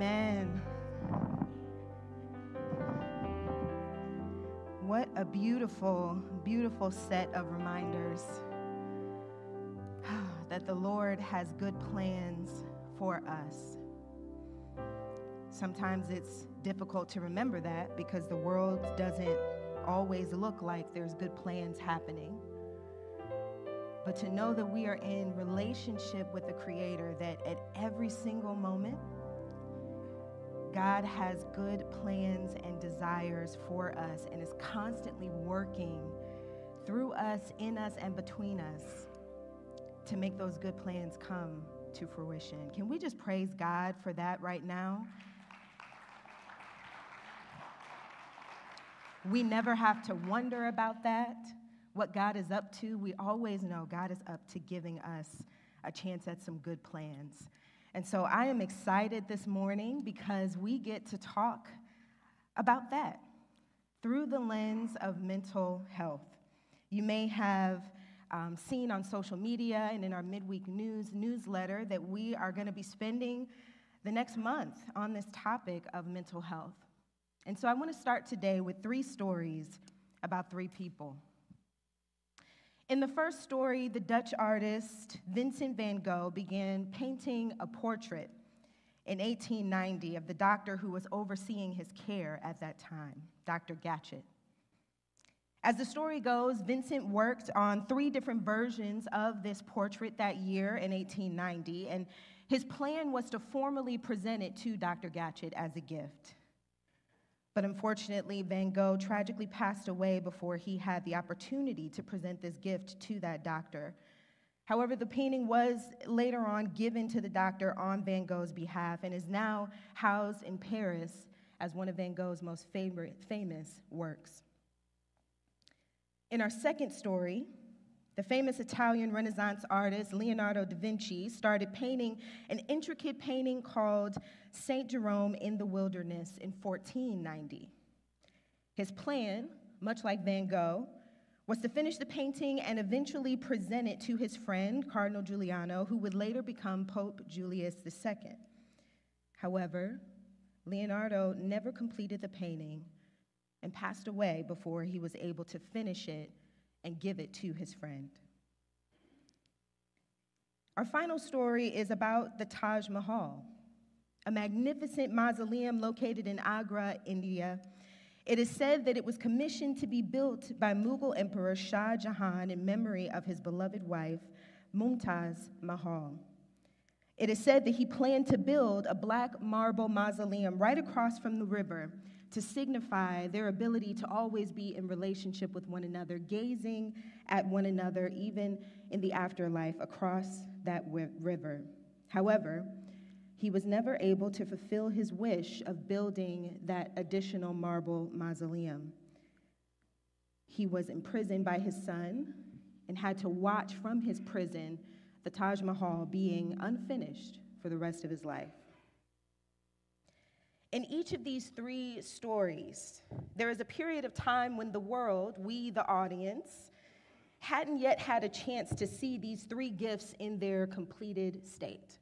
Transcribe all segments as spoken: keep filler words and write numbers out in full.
Amen. What a beautiful, beautiful set of reminders that the Lord has good plans for us. Sometimes it's difficult to remember that because the world doesn't always look like there's good plans happening. But to know that we are in relationship with the Creator, that at every single moment, God has good plans and desires for us and is constantly working through us, in us, and between us to make those good plans come to fruition. Can we just praise God for that right now? We never have to wonder about that, what God is up to. We always know God is up to giving us a chance at some good plans. And so I am excited this morning because we get to talk about that through the lens of mental health. You may have um, seen on social media and in our midweek news newsletter that we are going to be spending the next month on this topic of mental health. And so I want to start today with three stories about three people. In the first story, the Dutch artist Vincent van Gogh began painting a portrait in eighteen ninety of the doctor who was overseeing his care at that time, Doctor Gatschet. As the story goes, Vincent worked on three different versions of this portrait that year in eighteen ninety, and his plan was to formally present it to Doctor Gatschet as a gift. But unfortunately, Van Gogh tragically passed away before he had the opportunity to present this gift to that doctor. However, the painting was later on given to the doctor on Van Gogh's behalf and is now housed in Paris as one of Van Gogh's most favorite, famous works. In our second story, the famous Italian Renaissance artist Leonardo da Vinci started painting an intricate painting called Saint Jerome in the Wilderness in fourteen ninety. His plan, much like Van Gogh, was to finish the painting and eventually present it to his friend, Cardinal Giuliano, who would later become Pope Julius the Second. However, Leonardo never completed the painting and passed away before he was able to finish it and give it to his friend. Our final story is about the Taj Mahal, a magnificent mausoleum located in Agra, India. It is said that it was commissioned to be built by Mughal Emperor Shah Jahan in memory of his beloved wife, Mumtaz Mahal. It is said that he planned to build a black marble mausoleum right across from the river to signify their ability to always be in relationship with one another, gazing at one another even in the afterlife across that river. However, he was never able to fulfill his wish of building that additional marble mausoleum. He was imprisoned by his son and had to watch from his prison the Taj Mahal being unfinished for the rest of his life. In each of these three stories, there is a period of time when the world, we the audience, hadn't yet had a chance to see these three gifts in their completed state.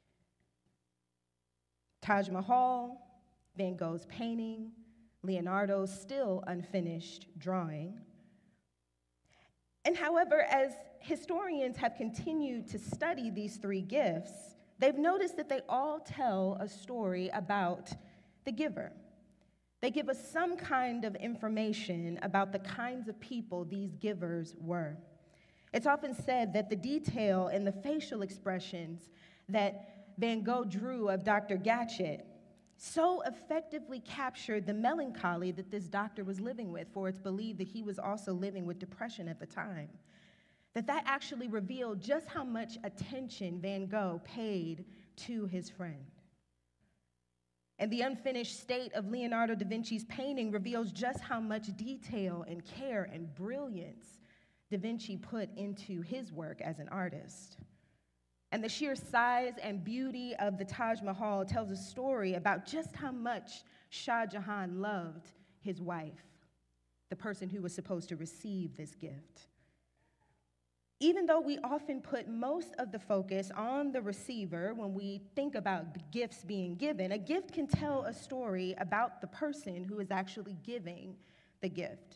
Taj Mahal, Van Gogh's painting, Leonardo's still unfinished drawing. And however, as historians have continued to study these three gifts, they've noticed that they all tell a story about the giver. They give us some kind of information about the kinds of people these givers were. It's often said that the detail and the facial expressions that Van Gogh drew of Doctor Gatschet so effectively captured the melancholy that this doctor was living with, for it's believed that he was also living with depression at the time, that that actually revealed just how much attention Van Gogh paid to his friend. And the unfinished state of Leonardo da Vinci's painting reveals just how much detail and care and brilliance da Vinci put into his work as an artist. And the sheer size and beauty of the Taj Mahal tells a story about just how much Shah Jahan loved his wife, the person who was supposed to receive this gift. Even though we often put most of the focus on the receiver when we think about gifts being given, a gift can tell a story about the person who is actually giving the gift.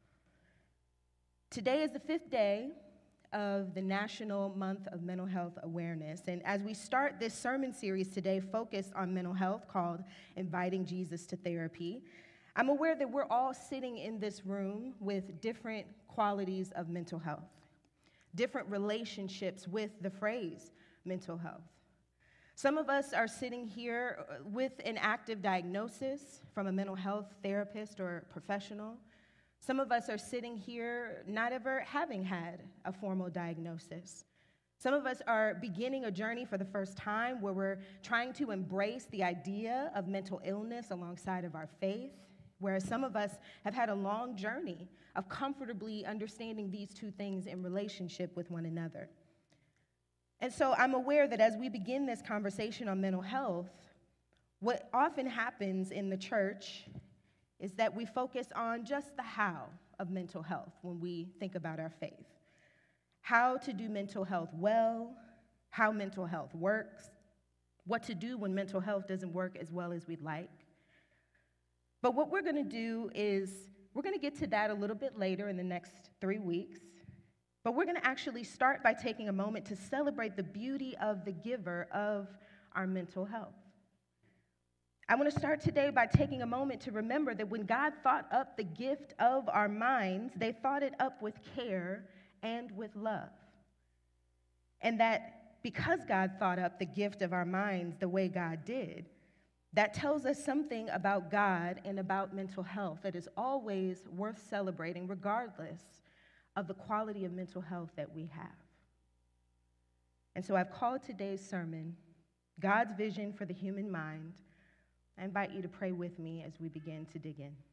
Today is the fifth day of the National Month of Mental Health Awareness. And as we start this sermon series today focused on mental health called Inviting Jesus to Therapy, I'm aware that we're all sitting in this room with different qualities of mental health, different relationships with the phrase mental health. Some of us are sitting here with an active diagnosis from a mental health therapist or professional. Some of us are sitting here not ever having had a formal diagnosis. Some of us are beginning a journey for the first time where we're trying to embrace the idea of mental illness alongside of our faith, whereas some of us have had a long journey of comfortably understanding these two things in relationship with one another. And so I'm aware that as we begin this conversation on mental health, what often happens in the church is that we focus on just the how of mental health when we think about our faith. How to do mental health well, how mental health works, what to do when mental health doesn't work as well as we'd like. But what we're going to do is we're going to get to that a little bit later in the next three weeks. But we're going to actually start by taking a moment to celebrate the beauty of the giver of our mental health. I want to start today by taking a moment to remember that when God thought up the gift of our minds, they thought it up with care and with love. And that because God thought up the gift of our minds the way God did, that tells us something about God and about mental health that is always worth celebrating, regardless of the quality of mental health that we have. And so I've called today's sermon, God's Vision for the Human Mind. I invite you to pray with me as we begin to dig in.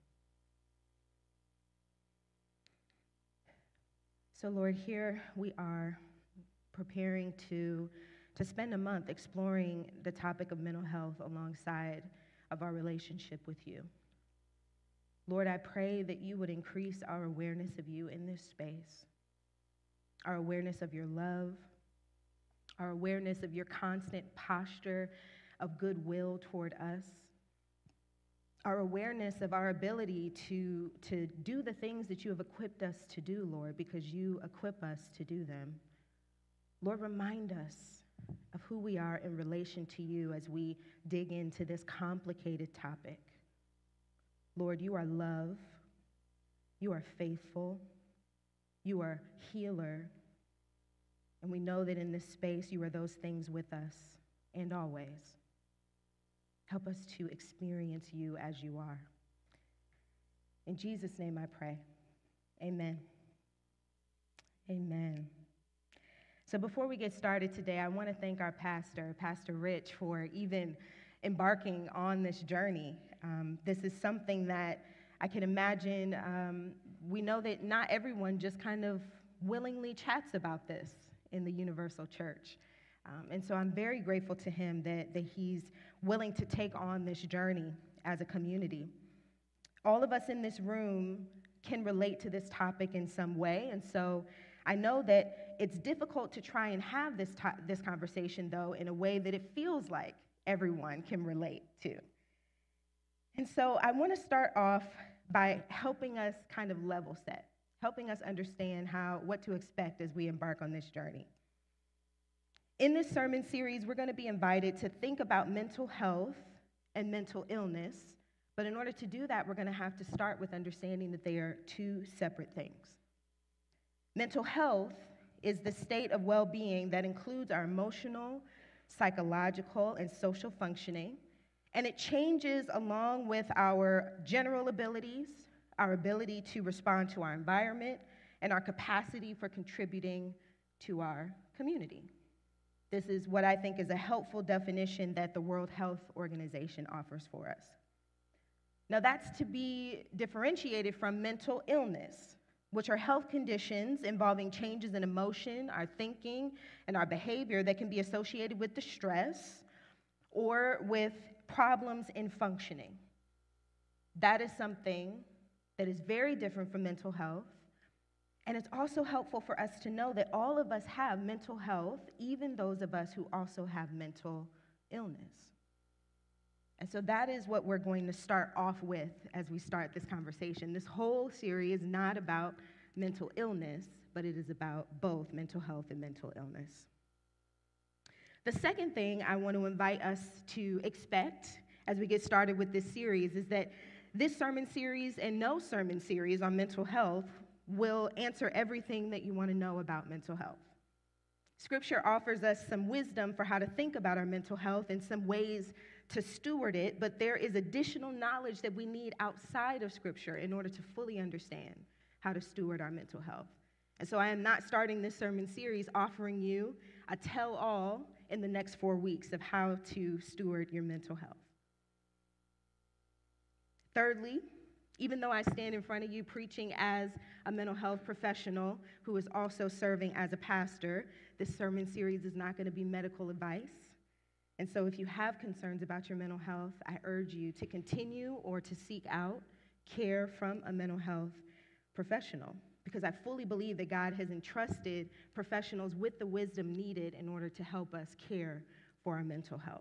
So, Lord, here we are preparing to, to spend a month exploring the topic of mental health alongside of our relationship with you. Lord, I pray that you would increase our awareness of you in this space, our awareness of your love, our awareness of your constant posture of goodwill toward us, our awareness of our ability to, to do the things that you have equipped us to do, Lord, because you equip us to do them. Lord, remind us of who we are in relation to you as we dig into this complicated topic. Lord, you are love, you are faithful, you are healer, and we know that in this space you are those things with us and always. Help us to experience you as you are. In Jesus' name I pray. Amen. Amen. So before we get started today, I want to thank our pastor, Pastor Rich, for even embarking on this journey. Um, this is something that I can imagine, um, we know that not everyone just kind of willingly chats about this in the Universal Church. Um, and so I'm very grateful to him that, that he's willing to take on this journey as a community. All of us in this room can relate to this topic in some way, and so I know that it's difficult to try and have this, to- this conversation, though, in a way that it feels like everyone can relate to. And so I want to start off by helping us kind of level set, helping us understand how what to expect as we embark on this journey. In this sermon series, we're going to be invited to think about mental health and mental illness, but in order to do that, we're going to have to start with understanding that they are two separate things. Mental health is the state of well-being that includes our emotional, psychological, and social functioning, and it changes along with our general abilities, our ability to respond to our environment, and our capacity for contributing to our community. This is what I think is a helpful definition that the World Health Organization offers for us. Now, that's to be differentiated from mental illness, which are health conditions involving changes in emotion, our thinking, and our behavior that can be associated with distress or with problems in functioning. That is something that is very different from mental health And it's also helpful for us to know that all of us have mental health, even those of us who also have mental illness. And so that is what we're going to start off with as we start this conversation. This whole series is not about mental illness, but it is about both mental health and mental illness. The second thing I want to invite us to expect as we get started with this series is that this sermon series and no sermon series on mental health will answer everything that you want to know about mental health. Scripture offers us some wisdom for how to think about our mental health and some ways to steward it, but there is additional knowledge that we need outside of Scripture in order to fully understand how to steward our mental health. And so I am not starting this sermon series offering you a tell-all in the next four weeks of how to steward your mental health. Thirdly, even though I stand in front of you preaching as a mental health professional who is also serving as a pastor, this sermon series is not going to be medical advice. And so if you have concerns about your mental health, I urge you to continue or to seek out care from a mental health professional, because I fully believe that God has entrusted professionals with the wisdom needed in order to help us care for our mental health.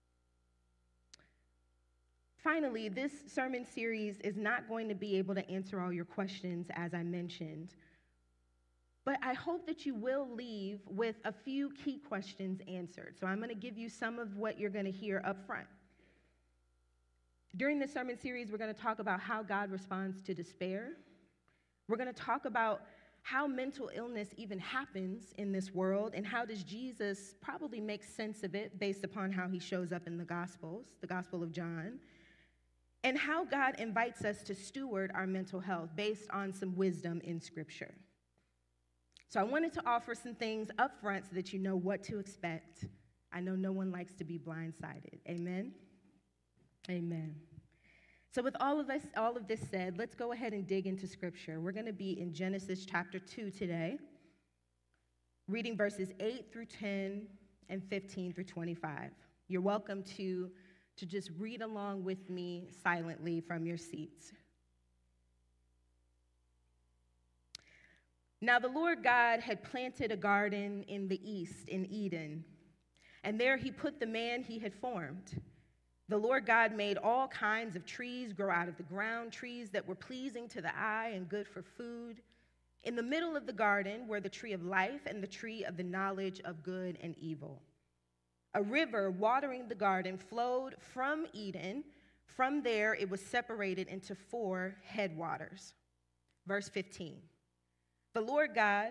Finally, this sermon series is not going to be able to answer all your questions, as I mentioned, but I hope that you will leave with a few key questions answered. So I'm going to give you some of what you're going to hear up front. During this sermon series, we're going to talk about how God responds to despair. We're going to talk about how mental illness even happens in this world, and how does Jesus probably make sense of it based upon how he shows up in the Gospels, the Gospel of John, and how God invites us to steward our mental health based on some wisdom in Scripture. So I wanted to offer some things up front so that you know what to expect. I know no one likes to be blindsided. Amen? Amen. So with all of us, all of this said, let's go ahead and dig into Scripture. We're going to be in Genesis chapter two today, reading verses eight through ten and fifteen through twenty-five. You're welcome to, to just read along with me silently from your seats. Now the Lord God had planted a garden in the east, in Eden, and there he put the man he had formed. The Lord God made all kinds of trees grow out of the ground, trees that were pleasing to the eye and good for food. In the middle of the garden were the tree of life and the tree of the knowledge of good and evil. A river watering the garden flowed from Eden. From there it was separated into four headwaters. Verse fifteen. The Lord God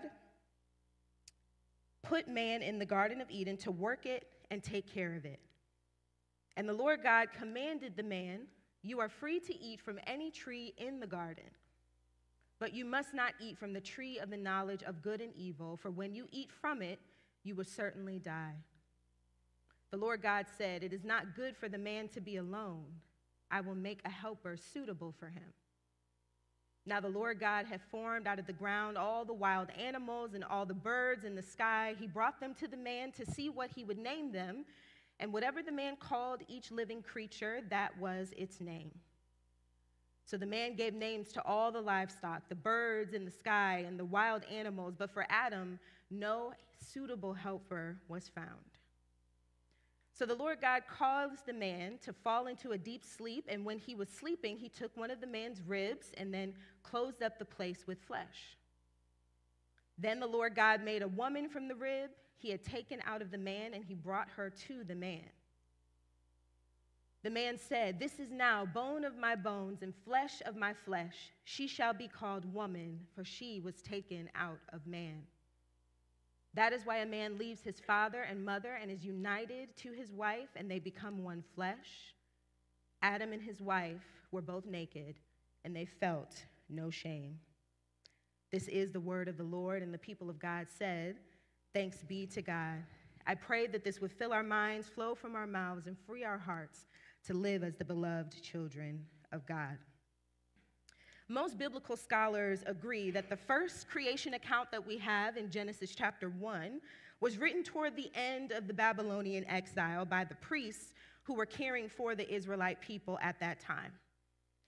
put man in the Garden of Eden to work it and take care of it. And the Lord God commanded the man, "You are free to eat from any tree in the garden, but you must not eat from the tree of the knowledge of good and evil, for when you eat from it, you will certainly die." The Lord God said, "It is not good for the man to be alone. I will make a helper suitable for him." Now the Lord God had formed out of the ground all the wild animals and all the birds in the sky. He brought them to the man to see what he would name them. And whatever the man called each living creature, that was its name. So the man gave names to all the livestock, the birds in the sky, and the wild animals. But for Adam, no suitable helper was found. So the Lord God caused the man to fall into a deep sleep, and when he was sleeping, he took one of the man's ribs and then closed up the place with flesh. Then the Lord God made a woman from the rib he had taken out of the man, and he brought her to the man. The man said, "This is now bone of my bones and flesh of my flesh. She shall be called woman, for she was taken out of man." That is why a man leaves his father and mother and is united to his wife, and they become one flesh. Adam and his wife were both naked, and they felt no shame. This is the word of the Lord, and the people of God said, "Thanks be to God." I pray that this would fill our minds, flow from our mouths, and free our hearts to live as the beloved children of God. Most biblical scholars agree that the first creation account that we have in Genesis chapter one was written toward the end of the Babylonian exile by the priests who were caring for the Israelite people at that time.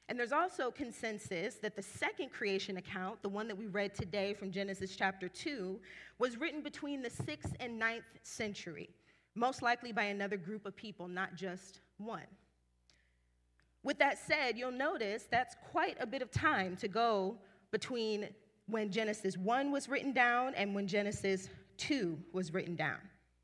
And there's also consensus that the second creation account, the one that we read today from Genesis chapter two, was written between the sixth and ninth century, most likely by another group of people, not just one. With that said, you'll notice that's quite a bit of time to go between when Genesis one was written down and when Genesis two was written down.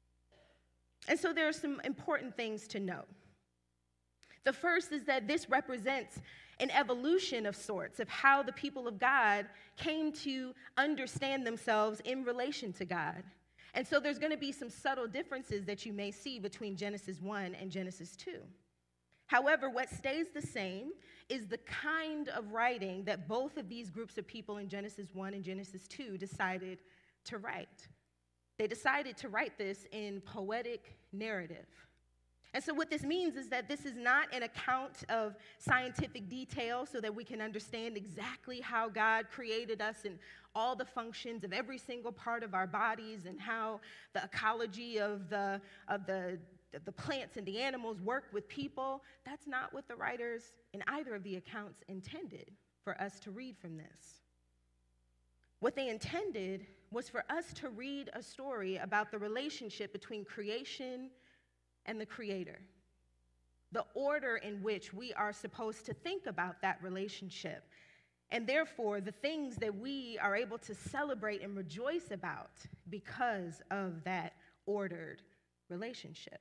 And so there are some important things to note. The first is that this represents an evolution of sorts of how the people of God came to understand themselves in relation to God. And so there's going to be some subtle differences that you may see between Genesis one and Genesis two. However, what stays the same is the kind of writing that both of these groups of people in Genesis one and Genesis two decided to write. They decided to write this in poetic narrative. And so what this means is that this is not an account of scientific detail so that we can understand exactly how God created us and all the functions of every single part of our bodies and how the ecology of the, of the, the plants and the animals work with people. That's not what the writers in either of the accounts intended for us to read from this. What they intended was for us to read a story about the relationship between creation and the Creator, the order in which we are supposed to think about that relationship, and therefore the things that we are able to celebrate and rejoice about because of that ordered relationship.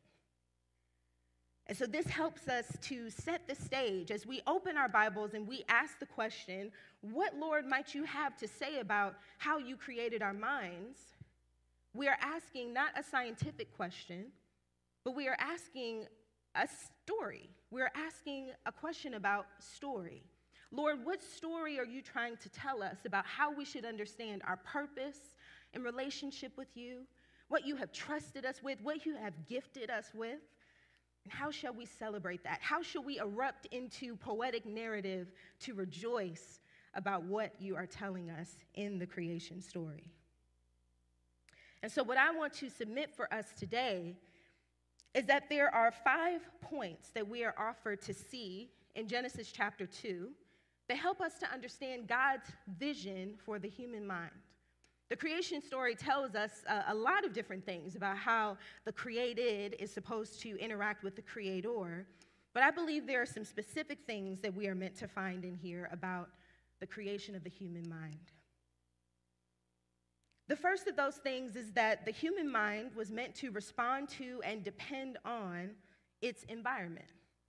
And so this helps us to set the stage as we open our Bibles and we ask the question, what, Lord, might you have to say about how you created our minds? We are asking not a scientific question, but we are asking a story. We're asking a question about story. Lord, what story are you trying to tell us about how we should understand our purpose in relationship with you, what you have trusted us with, what you have gifted us with, and how shall we celebrate that? How shall we erupt into poetic narrative to rejoice about what you are telling us in the creation story? And so what I want to submit for us today is that there are five points that we are offered to see in Genesis chapter two that help us to understand God's vision for the human mind. The creation story tells us a, a lot of different things about how the created is supposed to interact with the creator, but I believe there are some specific things that we are meant to find in here about the creation of the human mind. The first of those things is that the human mind was meant to respond to and depend on its environment.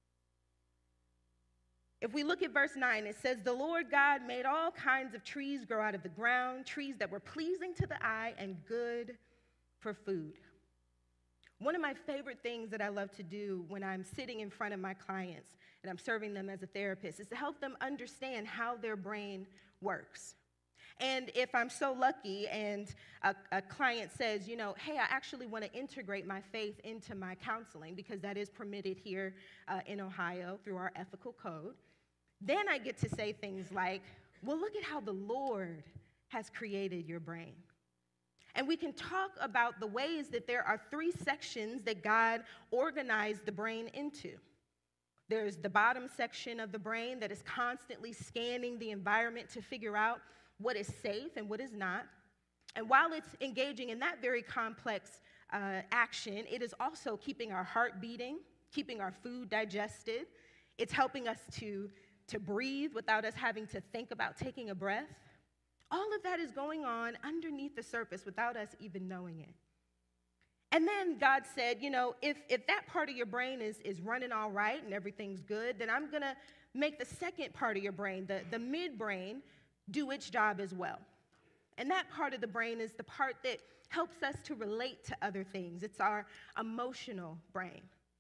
If we look at verse nine, it says, "The Lord God made all kinds of trees grow out of the ground, trees that were pleasing to the eye and good for food." One of my favorite things that I love to do when I'm sitting in front of my clients and I'm serving them as a therapist is to help them understand how their brain works. And if I'm so lucky and a, a client says, you know, hey, I actually want to integrate my faith into my counseling because that is permitted here uh, in Ohio through our ethical code, then I get to say things like, well, look at how the Lord has created your brain. And we can talk about the ways that there are three sections that God organized the brain into. There's the bottom section of the brain that is constantly scanning the environment to figure out what is safe and what is not. And while it's engaging in that very complex uh, action, it is also keeping our heart beating, keeping our food digested. It's helping us to, to breathe without us having to think about taking a breath. All of that is going on underneath the surface without us even knowing it. And then God said, you know, if, if that part of your brain is, is running all right and everything's good, then I'm going to make the second part of your brain, the, the midbrain, do its job as well. And that part of the brain is the part that helps us to relate to other things. It's our emotional brain.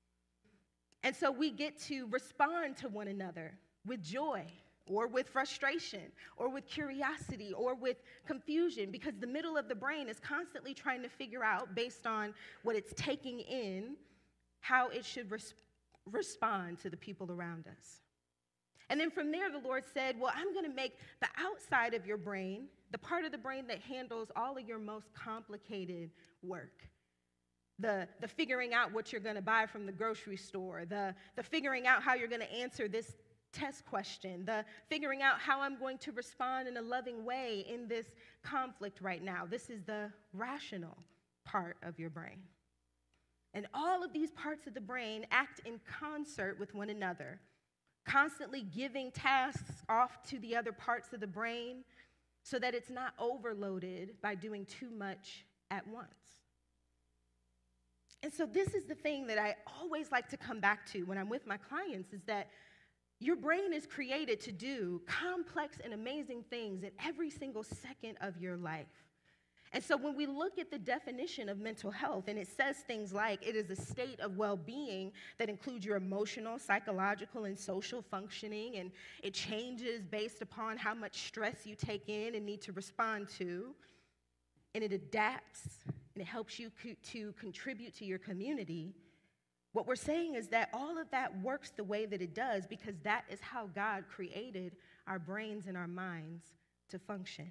And so we get to respond to one another with joy or with frustration or with curiosity or with confusion because the middle of the brain is constantly trying to figure out, based on what it's taking in, how it should res- respond to the people around us. And then from there, the Lord said, well, I'm going to make the outside of your brain, the part of the brain that handles all of your most complicated work. The, the figuring out what you're going to buy from the grocery store, the, the figuring out how you're going to answer this test question, the figuring out how I'm going to respond in a loving way in this conflict right now. This is the rational part of your brain. And all of these parts of the brain act in concert with one another, constantly giving tasks off to the other parts of the brain so that it's not overloaded by doing too much at once. And so this is the thing that I always like to come back to when I'm with my clients, is that your brain is created to do complex and amazing things at every single second of your life. And so when we look at the definition of mental health, and it says things like it is a state of well-being that includes your emotional, psychological, and social functioning, and it changes based upon how much stress you take in and need to respond to, and it adapts, and it helps you co- to contribute to your community. What we're saying is that all of that works the way that it does because that is how God created our brains and our minds to function.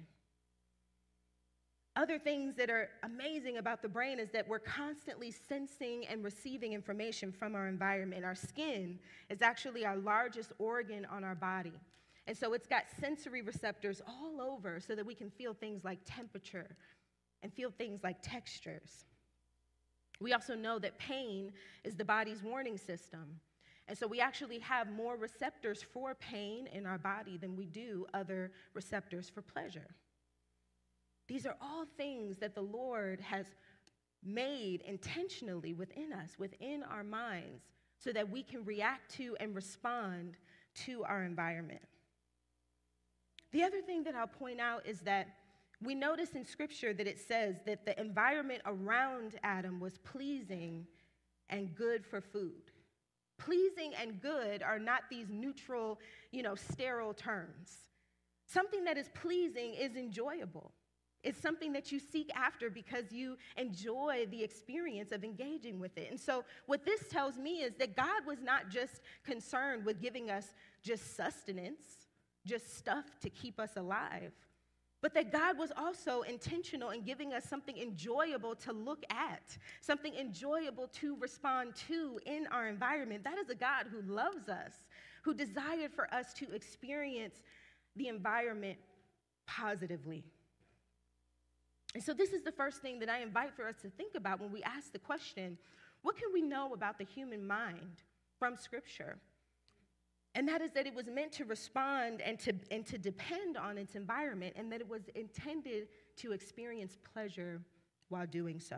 Other things that are amazing about the brain is that we're constantly sensing and receiving information from our environment. Our skin is actually our largest organ on our body. And so it's got sensory receptors all over so that we can feel things like temperature and feel things like textures. We also know that pain is the body's warning system. And so we actually have more receptors for pain in our body than we do other receptors for pleasure. These are all things that the Lord has made intentionally within us, within our minds, so that we can react to and respond to our environment. The other thing that I'll point out is that we notice in Scripture that it says that the environment around Adam was pleasing and good for food. Pleasing and good are not these neutral, you know, sterile terms. Something that is pleasing is enjoyable. It's something that you seek after because you enjoy the experience of engaging with it. And so what this tells me is that God was not just concerned with giving us just sustenance, just stuff to keep us alive, but that God was also intentional in giving us something enjoyable to look at, something enjoyable to respond to in our environment. That is a God who loves us, who desired for us to experience the environment positively. And so this is the first thing that I invite for us to think about when we ask the question, what can we know about the human mind from Scripture? And that is that it was meant to respond and to, and to depend on its environment, and that it was intended to experience pleasure while doing so.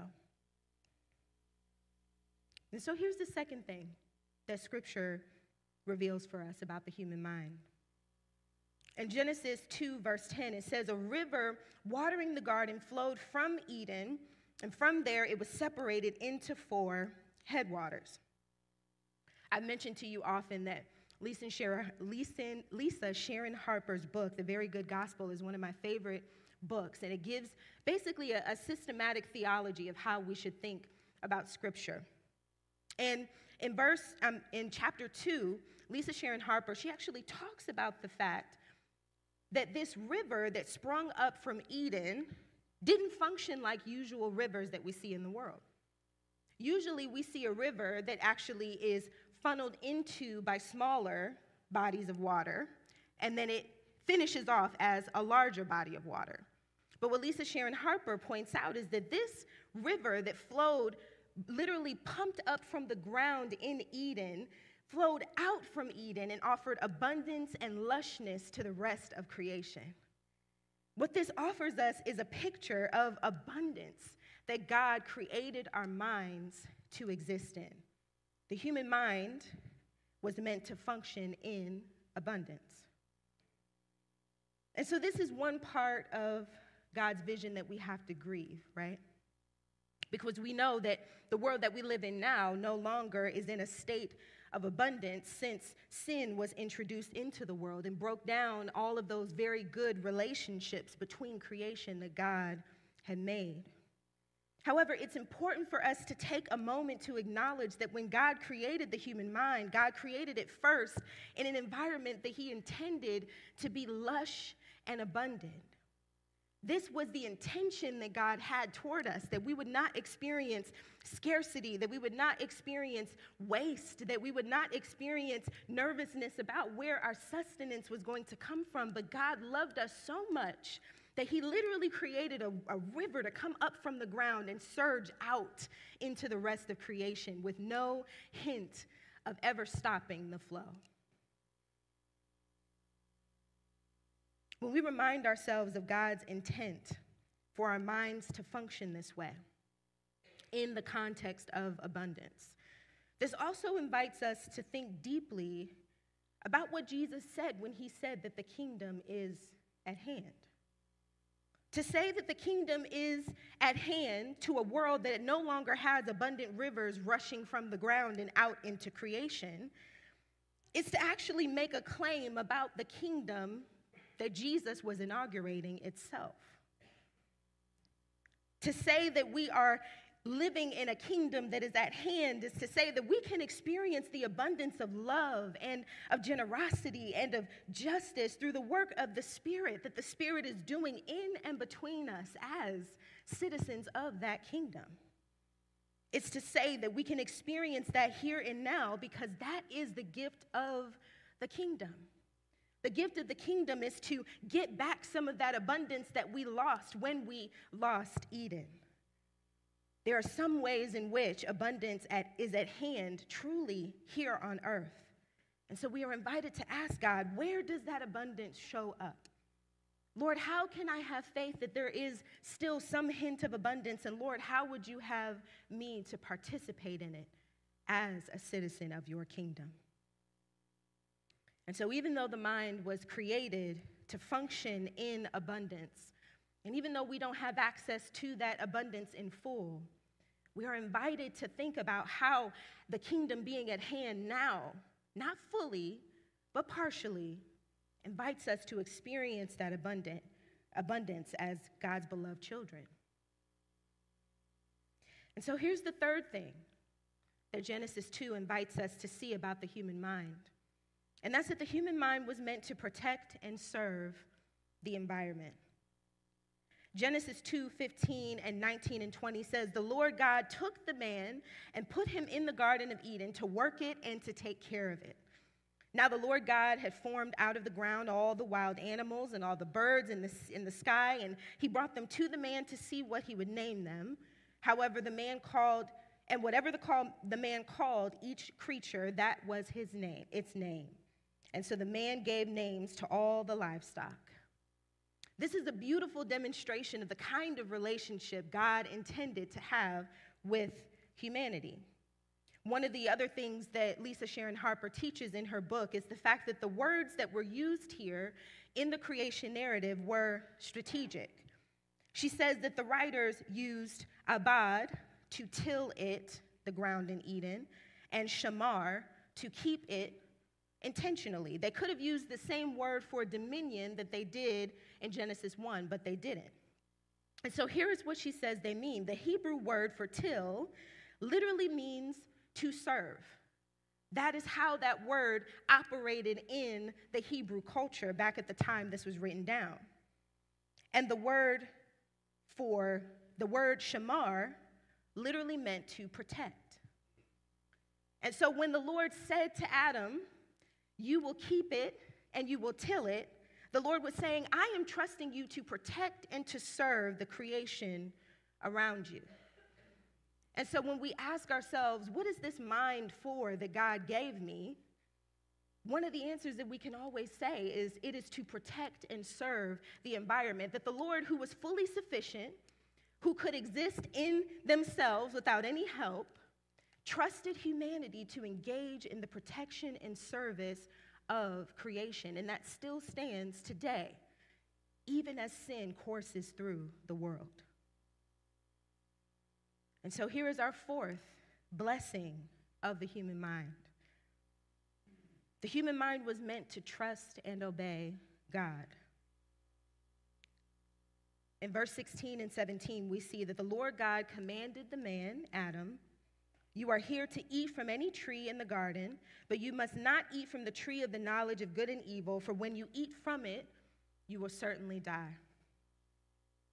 And so here's the second thing that Scripture reveals for us about the human mind. In Genesis two, verse ten, it says, a river watering the garden flowed from Eden, and from there it was separated into four headwaters. I've mentioned to you often that Lisa, Sharon, Lisa, Lisa Sharon Harper's book, The Very Good Gospel, is one of my favorite books, and it gives basically a, a systematic theology of how we should think about Scripture. And in verse, um, in chapter two, Lisa Sharon Harper, she actually talks about the fact that this river that sprung up from Eden didn't function like usual rivers that we see in the world. Usually we see a river that actually is funneled into by smaller bodies of water, and then it finishes off as a larger body of water. But what Lisa Sharon Harper points out is that this river that flowed, literally pumped up from the ground in Eden, flowed out from Eden and offered abundance and lushness to the rest of creation. What this offers us is a picture of abundance that God created our minds to exist in. The human mind was meant to function in abundance. And so this is one part of God's vision that we have to grieve, right? Because we know that the world that we live in now no longer is in a state of abundance since sin was introduced into the world and broke down all of those very good relationships between creation that God had made. However, it's important for us to take a moment to acknowledge that when God created the human mind, God created it first in an environment that he intended to be lush and abundant. This was the intention that God had toward us, that we would not experience scarcity, that we would not experience waste, that we would not experience nervousness about where our sustenance was going to come from. But God loved us so much that he literally created a, a river to come up from the ground and surge out into the rest of creation with no hint of ever stopping the flow. When we remind ourselves of God's intent for our minds to function this way, in the context of abundance, this also invites us to think deeply about what Jesus said when he said that the kingdom is at hand. To say that the kingdom is at hand to a world that no longer has abundant rivers rushing from the ground and out into creation is to actually make a claim about the kingdom that Jesus was inaugurating itself. To say that we are living in a kingdom that is at hand is to say that we can experience the abundance of love and of generosity and of justice through the work of the Spirit that the Spirit is doing in and between us as citizens of that kingdom. It's to say that we can experience that here and now because that is the gift of the kingdom. The gift of the kingdom is to get back some of that abundance that we lost when we lost Eden. There are some ways in which abundance at, is at hand truly here on earth. And so we are invited to ask God, where does that abundance show up? Lord, how can I have faith that there is still some hint of abundance? And Lord, how would you have me to participate in it as a citizen of your kingdom? And so even though the mind was created to function in abundance, and even though we don't have access to that abundance in full, we are invited to think about how the kingdom being at hand now, not fully, but partially, invites us to experience that abundant abundance as God's beloved children. And so here's the third thing that Genesis two invites us to see about the human mind. And that's that the human mind was meant to protect and serve the environment. Genesis two fifteen and nineteen and twenty says, "The Lord God took the man and put him in the Garden of Eden to work it and to take care of it. Now the Lord God had formed out of the ground all the wild animals and all the birds in the, in the sky, and he brought them to the man to see what he would name them. However, the man called, and whatever the, call, the man called each creature, that was his name, its name. And so the man gave names to all the livestock." This is a beautiful demonstration of the kind of relationship God intended to have with humanity. One of the other things that Lisa Sharon Harper teaches in her book is the fact that the words that were used here in the creation narrative were strategic. She says that the writers used abad, to till it, the ground in Eden, and shamar, to keep it intentionally. They could have used the same word for dominion that they did in Genesis one, but they didn't. And so here is what she says they mean. The Hebrew word for till literally means to serve. That is how that word operated in the Hebrew culture back at the time this was written down. And the word for, the word shamar literally meant to protect. And so when the Lord said to Adam, "You will keep it and you will till it," the Lord was saying, I am trusting you to protect and to serve the creation around you. And so when we ask ourselves, what is this mind for that God gave me? One of the answers that we can always say is it is to protect and serve the environment. That the Lord, who was fully sufficient, who could exist in themselves without any help, trusted humanity to engage in the protection and service of creation. And that still stands today, even as sin courses through the world. And so here is our fourth blessing of the human mind. The human mind was meant to trust and obey God. In verse sixteen and seventeen, we see that the Lord God commanded the man, Adam, "You are here to eat from any tree in the garden, but you must not eat from the tree of the knowledge of good and evil, for when you eat from it, you will certainly die."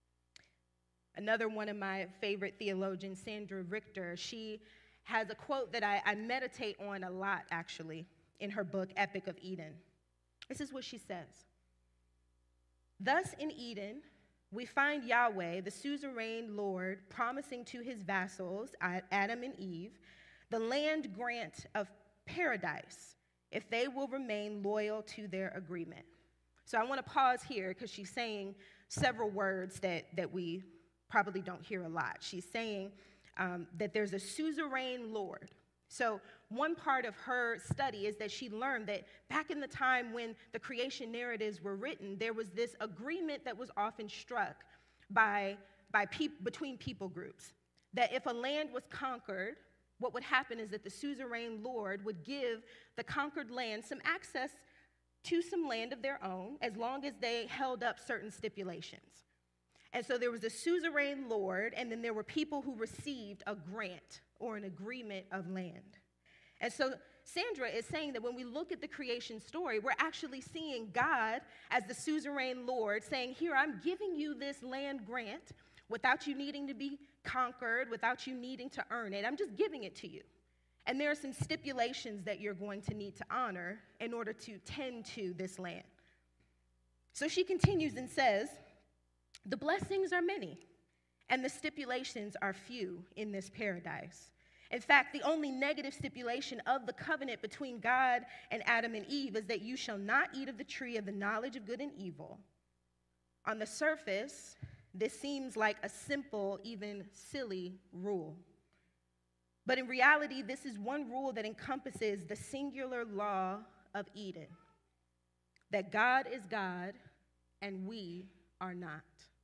Another one of my favorite theologians, Sandra Richter, she has a quote that I, I meditate on a lot, actually, in her book, Epic of Eden. This is what she says. Thus in Eden, we find Yahweh, the suzerain Lord, promising to his vassals, Adam and Eve, the land grant of paradise if they will remain loyal to their agreement. So I want to pause here because she's saying several words that, that we probably don't hear a lot. She's saying um, that there's a suzerain Lord. So one part of her study is that she learned that back in the time when the creation narratives were written, there was this agreement that was often struck by, by peop- between people groups, that if a land was conquered, what would happen is that the suzerain Lord would give the conquered land some access to some land of their own as long as they held up certain stipulations. And so there was a suzerain Lord, and then there were people who received a grant or an agreement of land. And so Sandra is saying that when we look at the creation story, we're actually seeing God as the suzerain Lord saying, here, I'm giving you this land grant without you needing to be conquered, without you needing to earn it. I'm just giving it to you. And there are some stipulations that you're going to need to honor in order to tend to this land. So she continues and says, the blessings are many, and the stipulations are few in this paradise. In fact, the only negative stipulation of the covenant between God and Adam and Eve is that you shall not eat of the tree of the knowledge of good and evil. On the surface, this seems like a simple, even silly rule. But in reality, this is one rule that encompasses the singular law of Eden, that God is God and we are not.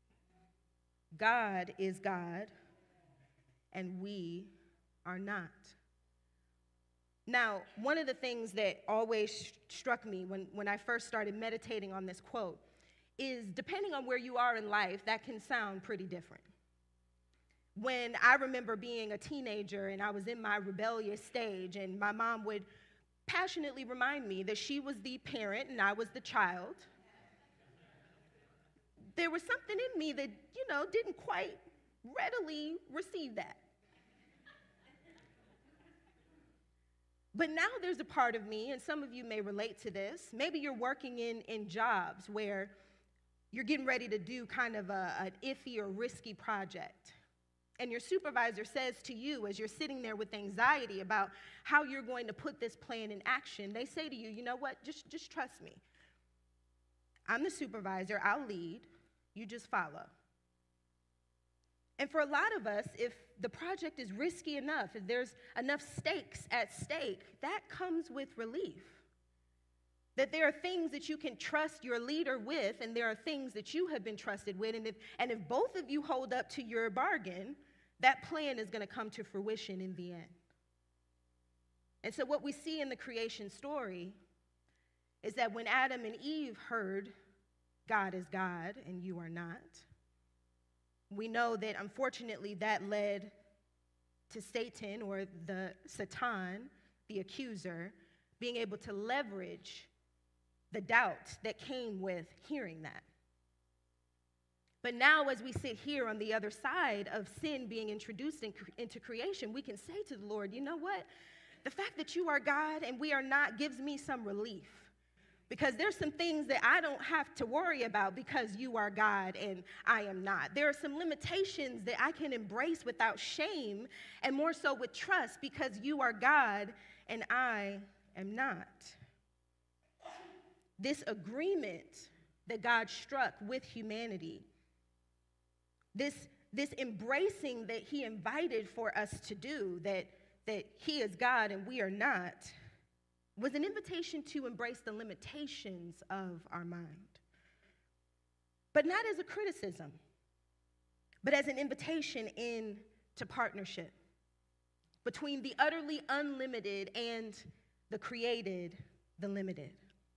God is God and we are not. Now, one of the things that always struck me when, when I first started meditating on this quote is, depending on where you are in life, that can sound pretty different. When I remember being a teenager and I was in my rebellious stage, and my mom would passionately remind me that she was the parent and I was the child, there was something in me that, you know, didn't quite readily receive that. But now there's a part of me, and some of you may relate to this. Maybe you're working in, in jobs where you're getting ready to do kind of a, an iffy or risky project. And your supervisor says to you, as you're sitting there with anxiety about how you're going to put this plan in action, they say to you, you know what, just, just trust me. I'm the supervisor, I'll lead, you just follow. And for a lot of us, if the project is risky enough, if there's enough stakes at stake, that comes with relief. That there are things that you can trust your leader with, and there are things that you have been trusted with, and if, and if both of you hold up to your bargain, that plan is going to come to fruition in the end. And so what we see in the creation story is that when Adam and Eve heard God is God and you are not, we know that unfortunately that led to Satan, or the Satan, the accuser, being able to leverage the doubt that came with hearing that. But now, as we sit here on the other side of sin being introduced in, into creation, we can say to the Lord, you know what? The fact that you are God and we are not gives me some relief. Because there's some things that I don't have to worry about because you are God and I am not. There are some limitations that I can embrace without shame, and more so with trust, because you are God and I am not. This agreement that God struck with humanity, this, this embracing that he invited for us to do, that, that he is God and we are not, was an invitation to embrace the limitations of our mind. But not as a criticism, but as an invitation into partnership between the utterly unlimited and the created, the limited.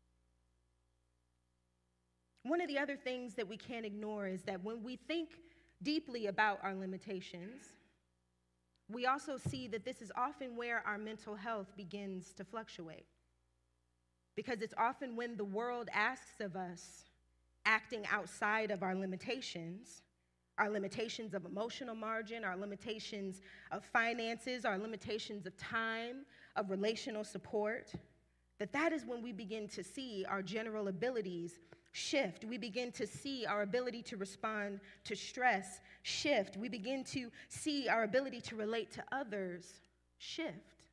One of the other things that we can't ignore is that when we think deeply about our limitations, we also see that this is often where our mental health begins to fluctuate. Because it's often when the world asks of us, acting outside of our limitations, our limitations of emotional margin, our limitations of finances, our limitations of time, of relational support, that that is when we begin to see our general abilities shift. We begin to see our ability to respond to stress shift. We begin to see our ability to relate to others shift.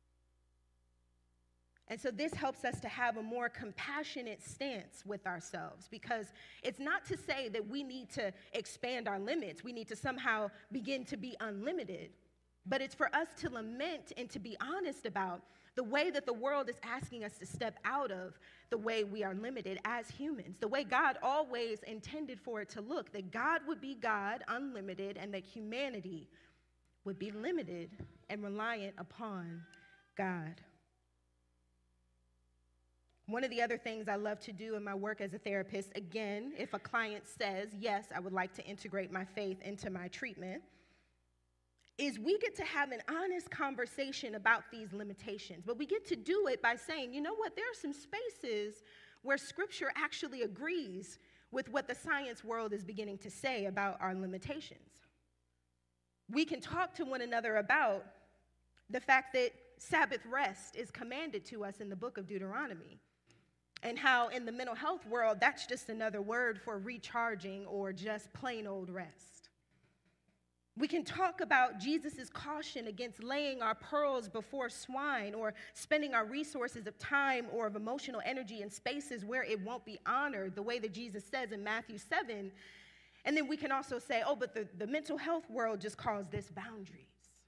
And so this helps us to have a more compassionate stance with ourselves, because it's not to say that we need to expand our limits. We need to somehow begin to be unlimited. But it's for us to lament and to be honest about the way that the world is asking us to step out of the way we are limited as humans, the way God always intended for it to look, that God would be God, unlimited, and that humanity would be limited and reliant upon God. One of the other things I love to do in my work as a therapist, again, if a client says, yes, I would like to integrate my faith into my treatment, is we get to have an honest conversation about these limitations. But we get to do it by saying, you know what, there are some spaces where Scripture actually agrees with what the science world is beginning to say about our limitations. We can talk to one another about the fact that Sabbath rest is commanded to us in the book of Deuteronomy, and how in the mental health world, that's just another word for recharging or just plain old rest. We can talk about Jesus' caution against laying our pearls before swine, or spending our resources of time or of emotional energy in spaces where it won't be honored, the way that Jesus says in Matthew seven. And then we can also say, oh, but the, the mental health world just calls this boundaries.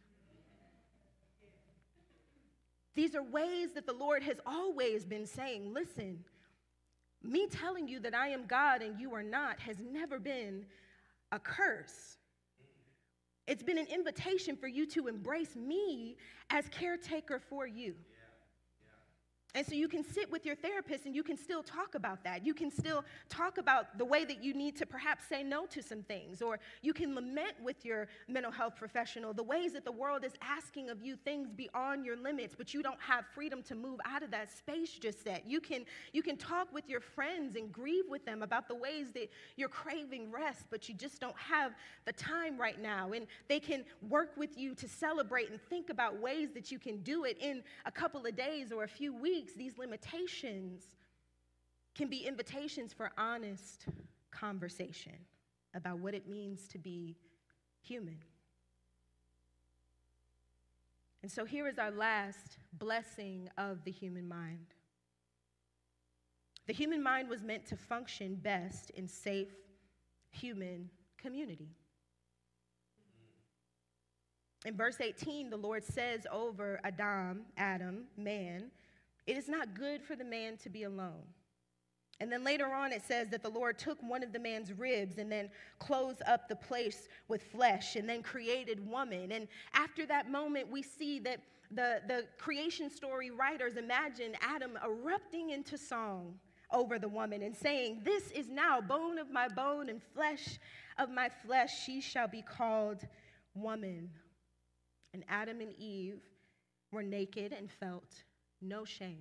These are ways that the Lord has always been saying, listen, me telling you that I am God and you are not has never been a curse. It's been an invitation for you to embrace me as caretaker for you. And so you can sit with your therapist and you can still talk about that. You can still talk about the way that you need to perhaps say no to some things, or you can lament with your mental health professional the ways that the world is asking of you things beyond your limits, but you don't have freedom to move out of that space just yet. You can, you can talk with your friends and grieve with them about the ways that you're craving rest, but you just don't have the time right now. And they can work with you to celebrate and think about ways that you can do it in a couple of days or a few weeks. These limitations can be invitations for honest conversation about what it means to be human. And so here is our last blessing of the human mind. The human mind was meant to function best in safe human community. In verse eighteen, the Lord says over Adam, Adam, man, it is not good for the man to be alone. And then later on it says that the Lord took one of the man's ribs and then closed up the place with flesh and then created woman. And after that moment, we see that the, the creation story writers imagine Adam erupting into song over the woman and saying, this is now bone of my bone and flesh of my flesh. She shall be called woman. And Adam and Eve were naked and felt no shame.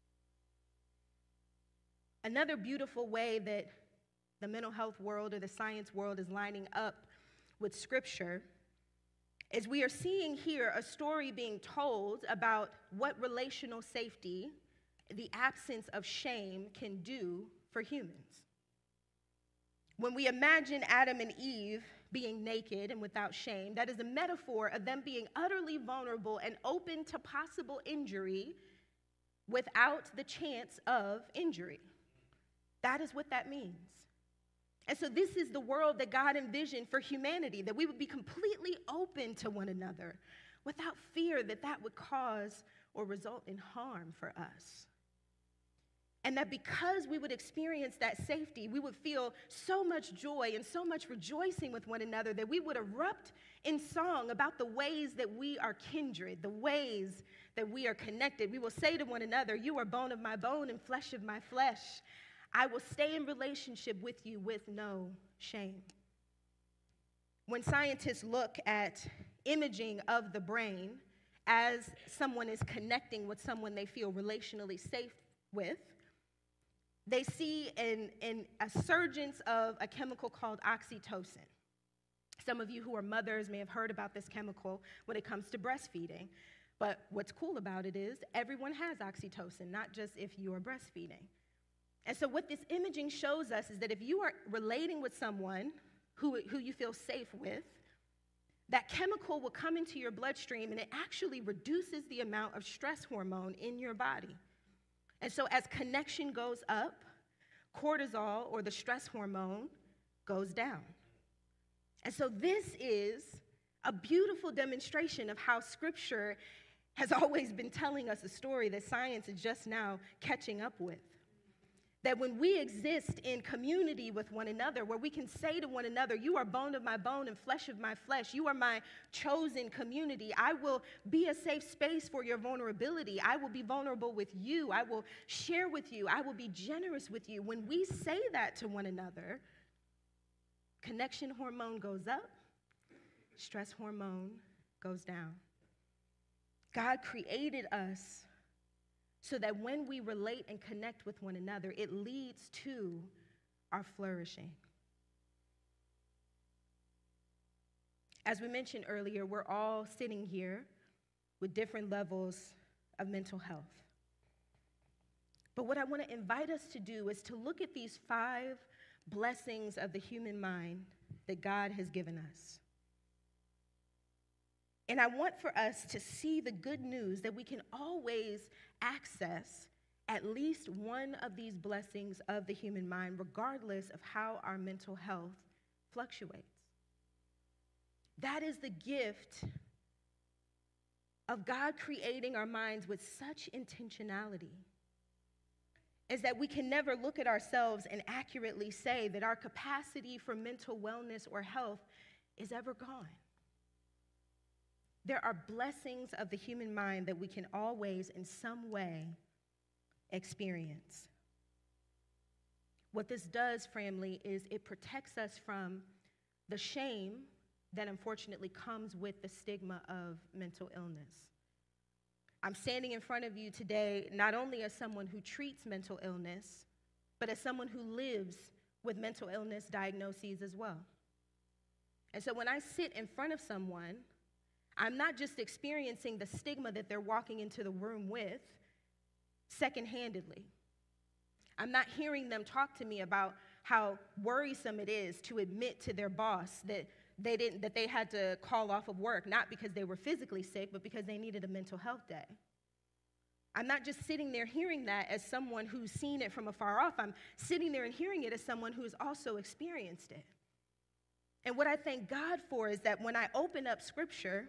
Another beautiful way that the mental health world or the science world is lining up with Scripture is we are seeing here a story being told about what relational safety, the absence of shame, can do for humans. When we imagine Adam and Eve being naked and without shame, that is a metaphor of them being utterly vulnerable and open to possible injury without the chance of injury. That is what that means. And so this is the world that God envisioned for humanity, that we would be completely open to one another without fear that that would cause or result in harm for us. And that because we would experience that safety, we would feel so much joy and so much rejoicing with one another that we would erupt in song about the ways that we are kindred, the ways that we are connected. We will say to one another, you are bone of my bone and flesh of my flesh. I will stay in relationship with you with no shame. When scientists look at imaging of the brain as someone is connecting with someone they feel relationally safe with, they see an, an, a surgence of a chemical called oxytocin. Some of you who are mothers may have heard about this chemical when it comes to breastfeeding. But what's cool about it is everyone has oxytocin, not just if you are breastfeeding. And so what this imaging shows us is that if you are relating with someone who, who you feel safe with, that chemical will come into your bloodstream and it actually reduces the amount of stress hormone in your body. And so as connection goes up, cortisol, or the stress hormone, goes down. And so this is a beautiful demonstration of how Scripture has always been telling us a story that science is just now catching up with. That when we exist in community with one another, where we can say to one another, you are bone of my bone and flesh of my flesh, you are my chosen community, I will be a safe space for your vulnerability, I will be vulnerable with you, I will share with you, I will be generous with you. When we say that to one another, connection hormone goes up, stress hormone goes down. God created us so that when we relate and connect with one another, it leads to our flourishing. As we mentioned earlier, we're all sitting here with different levels of mental health. But what I want to invite us to do is to look at these five blessings of the human mind that God has given us. And I want for us to see the good news that we can always access at least one of these blessings of the human mind, regardless of how our mental health fluctuates. That is the gift of God creating our minds with such intentionality, is that we can never look at ourselves and accurately say that our capacity for mental wellness or health is ever gone. There are blessings of the human mind that we can always, in some way, experience. What this does, family, is it protects us from the shame that unfortunately comes with the stigma of mental illness. I'm standing in front of you today not only as someone who treats mental illness, but as someone who lives with mental illness diagnoses as well. And so when I sit in front of someone, I'm not just experiencing the stigma that they're walking into the room with second-handedly. I'm not hearing them talk to me about how worrisome it is to admit to their boss that they didn't, that they had to call off of work, not because they were physically sick, but because they needed a mental health day. I'm not just sitting there hearing that as someone who's seen it from afar off. I'm sitting there and hearing it as someone who's also experienced it. And what I thank God for is that when I open up Scripture,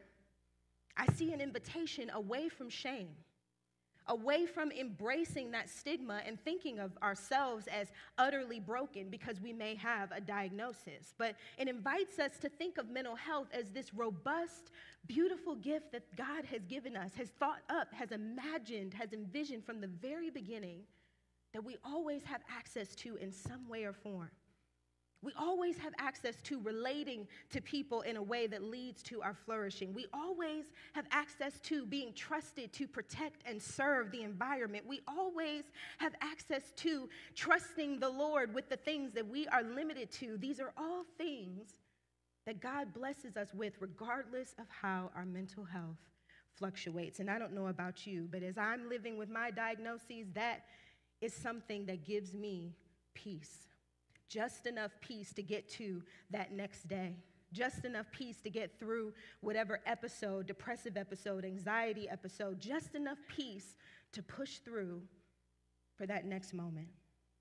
I see an invitation away from shame, away from embracing that stigma and thinking of ourselves as utterly broken because we may have a diagnosis. But it invites us to think of mental health as this robust, beautiful gift that God has given us, has thought up, has imagined, has envisioned from the very beginning that we always have access to in some way or form. We always have access to relating to people in a way that leads to our flourishing. We always have access to being trusted to protect and serve the environment. We always have access to trusting the Lord with the things that we are limited to. These are all things that God blesses us with regardless of how our mental health fluctuates. And I don't know about you, but as I'm living with my diagnoses, that is something that gives me peace. Just enough peace to get to that next day. Just enough peace to get through whatever episode, depressive episode, anxiety episode. Just enough peace to push through for that next moment.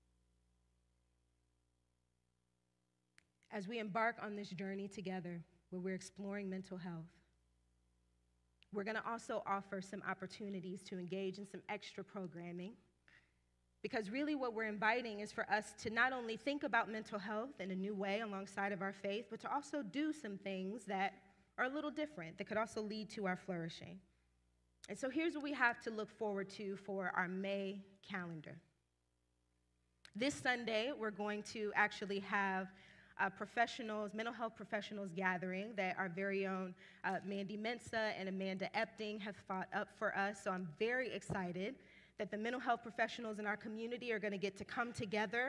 As we embark on this journey together where we're exploring mental health, we're going to also offer some opportunities to engage in some extra programming. Because really what we're inviting is for us to not only think about mental health in a new way alongside of our faith, but to also do some things that are a little different, that could also lead to our flourishing. And so here's what we have to look forward to for our May calendar. This Sunday, we're going to actually have uh, professionals, mental health professionals gathering that our very own uh, Mandy Mensa and Amanda Epting have fought up for us. So I'm very excited that the mental health professionals in our community are going to get to come together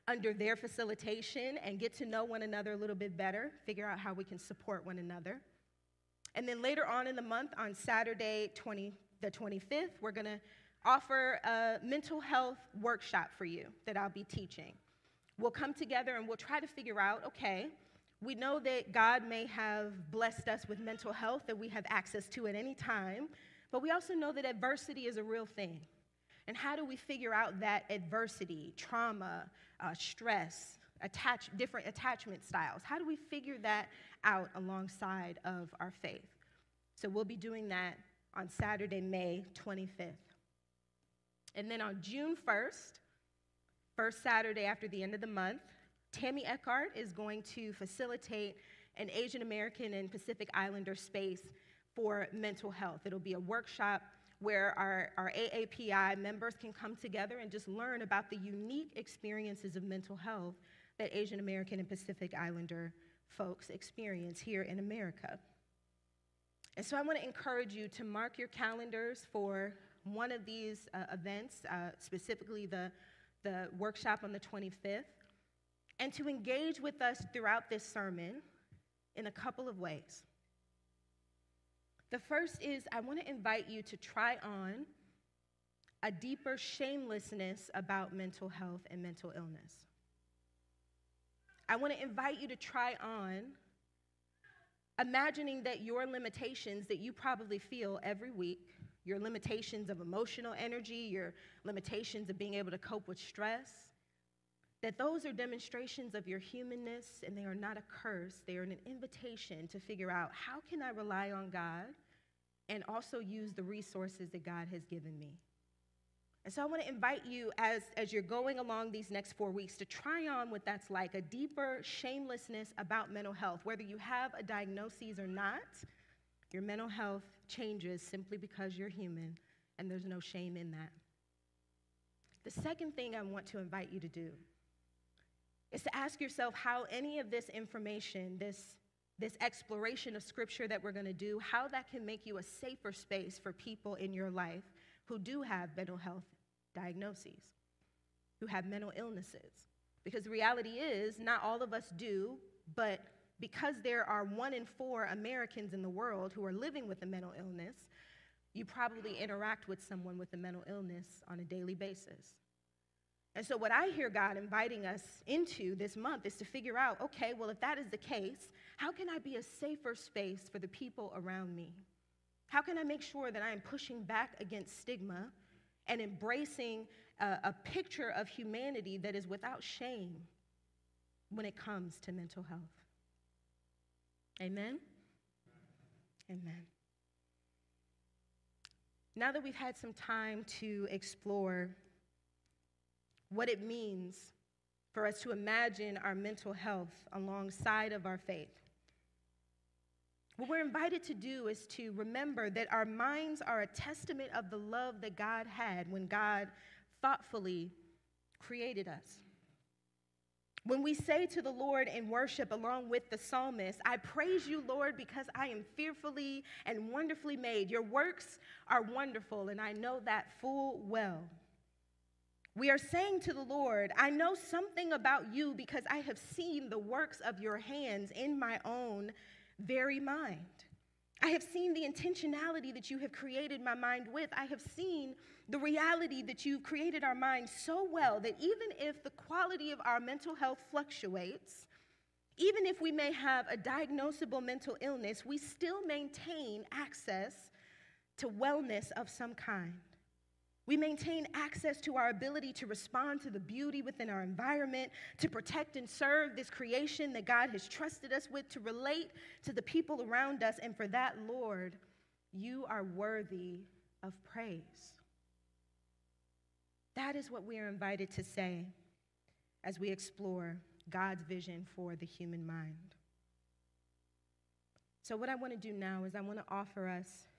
under their facilitation and get to know one another a little bit better, figure out how we can support one another. And then later on in the month, on Saturday twenty, the twenty-fifth, we're going to offer a mental health workshop for you that I'll be teaching. We'll come together and we'll try to figure out, okay, we know that God may have blessed us with mental health that we have access to at any time, but we also know that adversity is a real thing. And how do we figure out that adversity, trauma, uh, stress, attach, different attachment styles? How do we figure that out alongside of our faith? So we'll be doing that on Saturday, May twenty-fifth. And then on June first, first Saturday after the end of the month, Tammy Eckhart is going to facilitate an Asian American and Pacific Islander space for mental health. It'll be a workshop where our, our A A P I members can come together and just learn about the unique experiences of mental health that Asian American and Pacific Islander folks experience here in America. And so I want to encourage you to mark your calendars for one of these uh, events, uh, specifically the, the workshop on the twenty-fifth, and to engage with us throughout this sermon in a couple of ways. The first is I want to invite you to try on a deeper shamelessness about mental health and mental illness. I want to invite you to try on imagining that your limitations that you probably feel every week, your limitations of emotional energy, your limitations of being able to cope with stress, that those are demonstrations of your humanness, and they are not a curse. They are an invitation to figure out, how can I rely on God and also use the resources that God has given me? And so I want to invite you, as, as you're going along these next four weeks, to try on what that's like, a deeper shamelessness about mental health. Whether you have a diagnosis or not, your mental health changes simply because you're human, and there's no shame in that. The second thing I want to invite you to do is to ask yourself how any of this information, this, this exploration of Scripture that we're going to do, how that can make you a safer space for people in your life who do have mental health diagnoses, who have mental illnesses. Because the reality is, not all of us do, but because there are one in four Americans in the world who are living with a mental illness, you probably interact with someone with a mental illness on a daily basis. And so what I hear God inviting us into this month is to figure out, okay, well, if that is the case, how can I be a safer space for the people around me? How can I make sure that I am pushing back against stigma and embracing a, a picture of humanity that is without shame when it comes to mental health? Amen? Amen. Now that we've had some time to explore what it means for us to imagine our mental health alongside of our faith, what we're invited to do is to remember that our minds are a testament of the love that God had when God thoughtfully created us. When we say to the Lord in worship along with the psalmist, I praise you, Lord, because I am fearfully and wonderfully made. Your works are wonderful, and I know that full well. We are saying to the Lord, I know something about you because I have seen the works of your hands in my own very mind. I have seen the intentionality that you have created my mind with. I have seen the reality that you've created our minds so well that even if the quality of our mental health fluctuates, even if we may have a diagnosable mental illness, we still maintain access to wellness of some kind. We maintain access to our ability to respond to the beauty within our environment, to protect and serve this creation that God has trusted us with, to relate to the people around us. And for that, Lord, you are worthy of praise. That is what we are invited to say as we explore God's vision for the human mind. So what I want to do now is I want to offer us